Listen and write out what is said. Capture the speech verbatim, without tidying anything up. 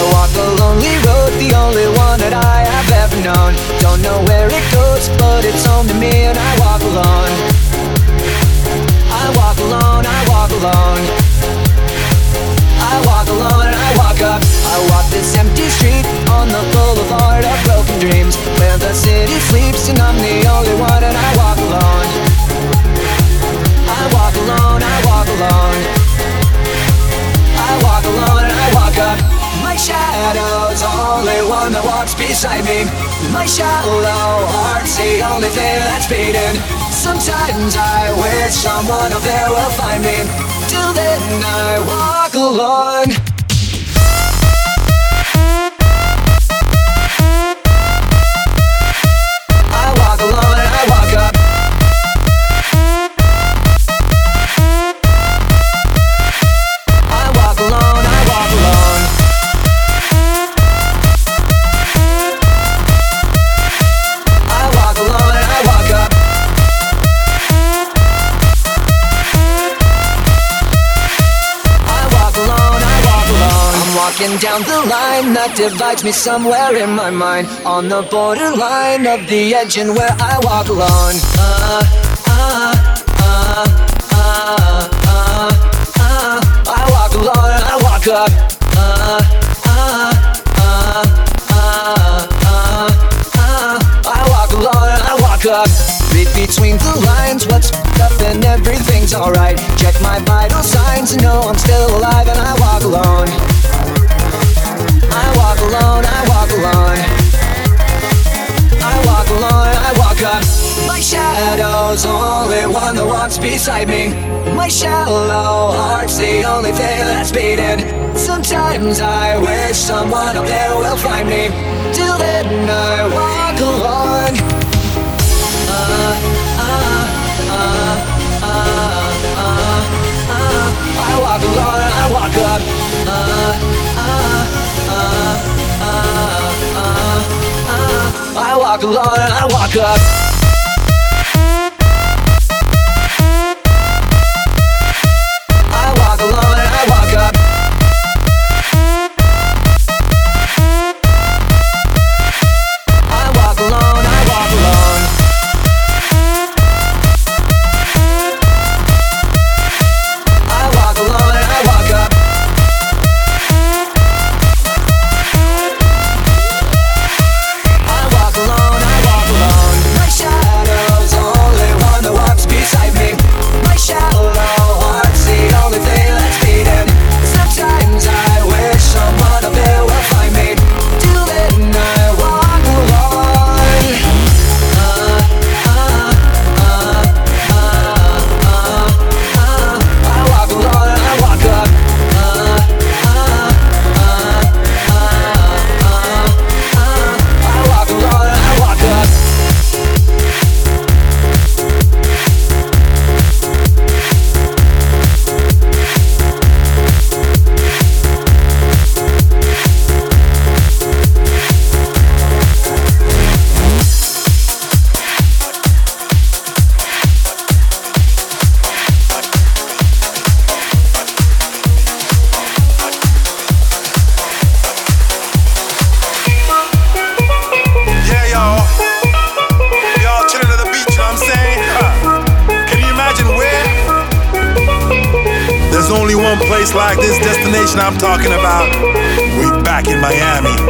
walk a lonely road, the only one that I have ever known. Don't know where it goes, but it's home to me, and I walk alone. I walk alone, I walk alone. I walk alone and I walk up. I walk this empty street on the boulevard of broken dreams, where the city sleeps and I'm the only one, and I walk alone. I walk alone, I walk alone. I walk alone and I walk up. My shadow's the only one that walks beside me. My shallow heart's the only thing that's beating. Sometimes I wish someone up there will find me. Till then I walk alone. I walk alone and I walk up. I walk alone, I walk alone. I walk alone and I walk up. Walking down the line that divides me somewhere in my mind, on the borderline of the edge and where I walk alone. Uh, uh, uh, uh, uh, uh, I walk alone and I walk up. Uh, uh, uh, uh, uh, uh, I walk alone and I walk up. Read between the lines, what's up and everything's alright. Check my vital signs and know I'm still alive, and I walk alone. I walk alone, I walk alone. I walk alone, I walk up. My shadow's the only one that walks beside me. My shallow heart's the only thing that's beating. Sometimes I wish someone up there will find me. Till then I walk alone. Uh, uh, uh, uh, uh, uh. I walk alone and I walk up. Uh, uh, Uh, uh, uh, uh, I walk alone and I walk up. I walk alone and I walk up. I walk alone, I walk alone. I walk alone and I walk up. Beside me, my shallow heart's the only thing that's beating. Sometimes I wish someone up there will find me. Till then I walk alone. Uh, uh, uh, uh, uh, uh. I walk alone and I walk up. Uh, uh, uh, uh, uh, uh. I walk alone and I walk up. Like this destination I'm talking about, we back in Miami.